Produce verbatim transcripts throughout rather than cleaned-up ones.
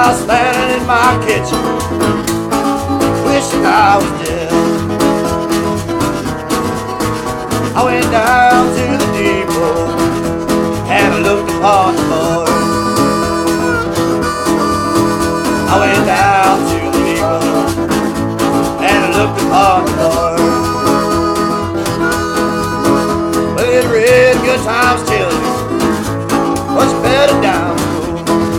was standing in my kitchen, wishing I was dead. I went down to the depot and I looked upon the board. I went down to the depot and I looked upon the board. Well, it read good times children, much better down the road.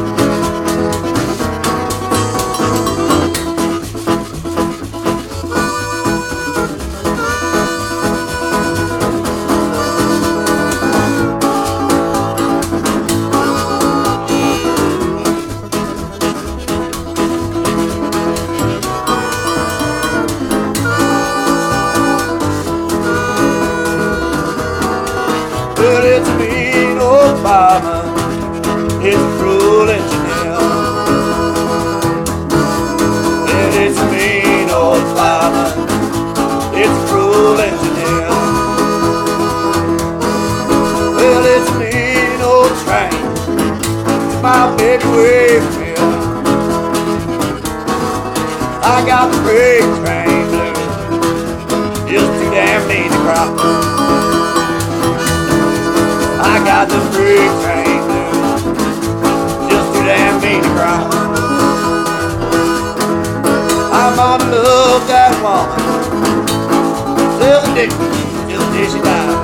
Well, it's a mean old farmer, it's a cruel engineer. Well, it's a mean old farmer, it's a cruel engineer. Well, it's a mean old train, it's my baby way from here. I got the freight train blues, just too damn mean to cry. I got the freight train blues, just too damn mean to cry. I'm gonna love that woman till the day, till the day she dies.